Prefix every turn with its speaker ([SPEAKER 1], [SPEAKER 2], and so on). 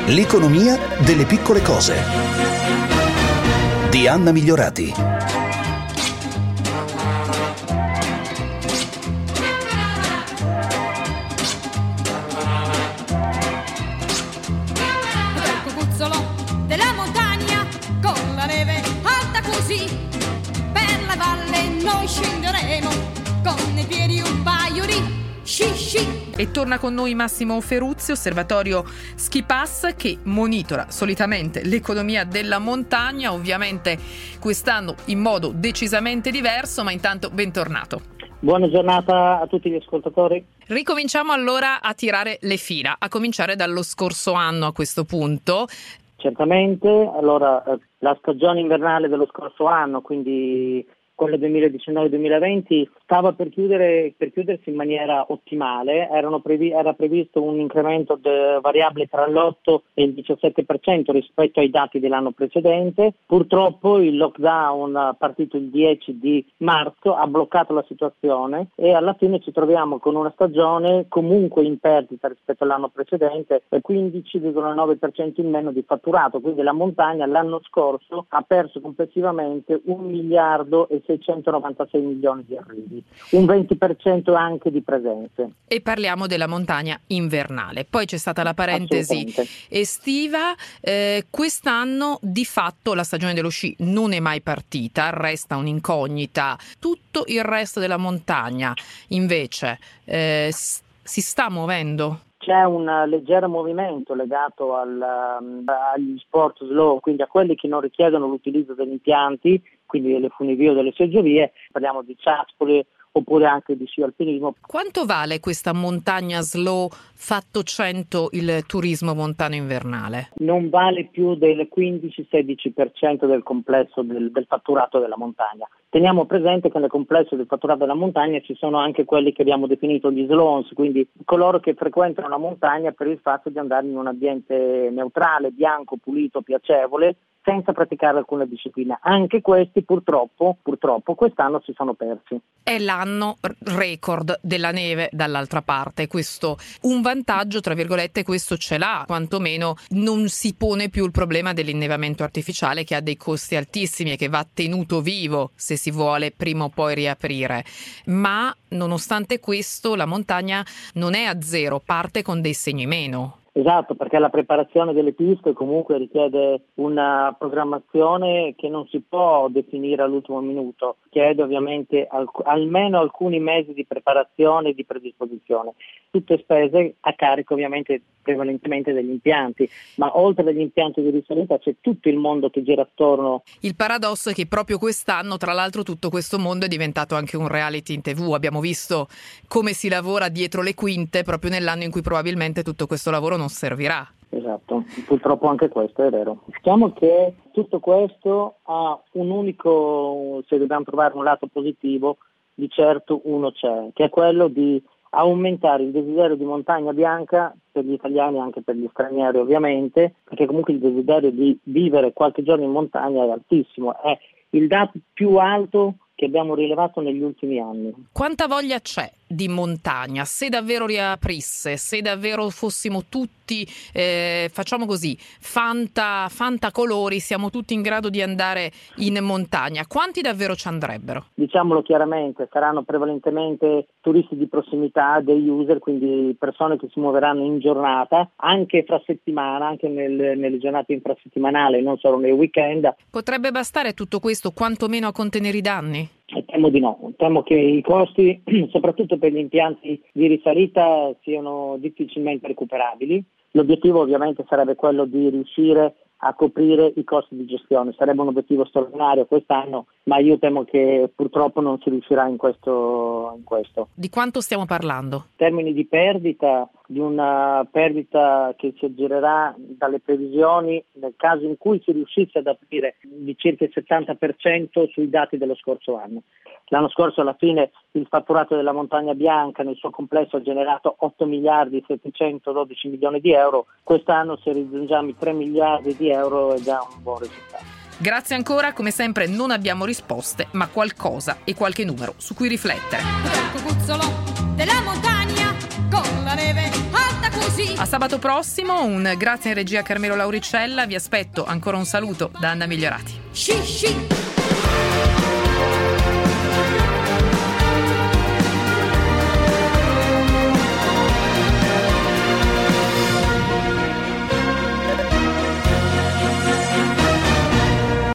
[SPEAKER 1] L'economia delle piccole cose di Anna Migliorati.
[SPEAKER 2] Ecco cucuzzolo della montagna con la neve alta così, per la valle noi scenderemo con i piedi un paio di sci.
[SPEAKER 3] E torna con noi Massimo Ferruzzi, osservatorio Ski Pass, che monitora solitamente l'economia della montagna, ovviamente quest'anno in modo decisamente diverso, ma intanto bentornato.
[SPEAKER 4] Buona giornata a tutti gli ascoltatori.
[SPEAKER 3] Ricominciamo allora a tirare le fila, a cominciare dallo scorso anno a questo punto.
[SPEAKER 4] Certamente, allora la stagione invernale dello scorso anno, quindi quello 2019-2020, stava per chiudersi in maniera ottimale. Era previsto un incremento variabile tra l'8 e il 17% rispetto ai dati dell'anno precedente. Purtroppo il lockdown partito il 10 di marzo ha bloccato la situazione e alla fine ci troviamo con una stagione comunque in perdita rispetto all'anno precedente e 15,9% in meno di fatturato. Quindi la montagna l'anno scorso ha perso complessivamente 1 miliardo e 696 milioni di arrivi, un 20% anche di presenze.
[SPEAKER 3] E parliamo della montagna invernale. Poi c'è stata la parentesi estiva. Quest'anno di fatto la stagione dello sci non è mai partita, resta un'incognita. Tutto il resto della montagna invece si sta muovendo.
[SPEAKER 4] C'è un leggero movimento legato agli sport slow, quindi a quelli che non richiedono l'utilizzo degli impianti, quindi delle funivie o delle seggiovie. Parliamo di ciaspole oppure anche di sci alpinismo.
[SPEAKER 3] Quanto vale questa montagna slow fatto 100 il turismo montano invernale?
[SPEAKER 4] Non vale più del 15-16% del complesso del fatturato della montagna. Teniamo presente che nel complesso del fatturato della montagna ci sono anche quelli che abbiamo definito gli slons, quindi coloro che frequentano la montagna per il fatto di andare in un ambiente neutrale, bianco, pulito, piacevole, senza praticare alcuna disciplina. Anche questi purtroppo quest'anno si sono persi.
[SPEAKER 3] È l'anno record della neve dall'altra parte. Questo un vantaggio, tra virgolette, questo ce l'ha, quantomeno non si pone più il problema dell'innevamento artificiale, che ha dei costi altissimi e che va tenuto vivo se si vuole prima o poi riaprire. Ma nonostante questo la montagna non è a zero, parte con dei segni meno.
[SPEAKER 4] Esatto, perché la preparazione delle piste comunque richiede una programmazione che non si può definire all'ultimo minuto, chiede ovviamente almeno alcuni mesi di preparazione e di predisposizione, tutte spese a carico ovviamente prevalentemente degli impianti, ma oltre agli impianti di risalita c'è tutto il mondo che gira attorno.
[SPEAKER 3] Il paradosso è che proprio quest'anno, tra l'altro, tutto questo mondo è diventato anche un reality in TV. Abbiamo visto come si lavora dietro le quinte proprio nell'anno in cui probabilmente tutto questo lavoro non servirà.
[SPEAKER 4] Esatto, purtroppo anche questo è vero. Diciamo che tutto questo ha un unico, se dobbiamo trovare un lato positivo, di certo uno c'è, che è quello di aumentare il desiderio di montagna bianca per gli italiani e anche per gli stranieri ovviamente, perché comunque il desiderio di vivere qualche giorno in montagna è altissimo, è il dato più alto che abbiamo rilevato negli ultimi anni.
[SPEAKER 3] Quanta voglia c'è di montagna? Se davvero riaprisse, se davvero fossimo tutti, facciamo così, fanta colori, siamo tutti in grado di andare in montagna, quanti davvero ci andrebbero?
[SPEAKER 4] Diciamolo chiaramente, saranno prevalentemente turisti di prossimità, dei user, quindi persone che si muoveranno in giornata, anche fra settimana, anche nelle giornate infrasettimanali, non solo nei weekend.
[SPEAKER 3] Potrebbe bastare tutto questo quantomeno a contenere i danni?
[SPEAKER 4] Temo di no, temo che i costi, soprattutto per gli impianti di risalita, siano difficilmente recuperabili. L'obiettivo ovviamente sarebbe quello di riuscire a coprire i costi di gestione, sarebbe un obiettivo straordinario quest'anno, ma io temo che purtroppo non si riuscirà in questo.
[SPEAKER 3] Di quanto stiamo parlando?
[SPEAKER 4] In termini di perdita, di una perdita che si aggirerà dalle previsioni, nel caso in cui si riuscisse ad aprire, di circa il 70% sui dati dello scorso anno. L'anno scorso alla fine il fatturato della montagna bianca nel suo complesso ha generato 8 miliardi 712 milioni di euro, quest'anno se raggiungiamo i 3 miliardi di euro è già un buon risultato.
[SPEAKER 3] Grazie ancora, come sempre non abbiamo risposte, ma qualcosa e qualche numero su cui riflettere.
[SPEAKER 2] Cucuzzolo della montagna con la neve alta così. così.
[SPEAKER 3] A sabato prossimo, un grazie in regia a Carmelo Lauricella, vi aspetto, ancora un saluto da Anna Migliorati.
[SPEAKER 2] Sci, sci.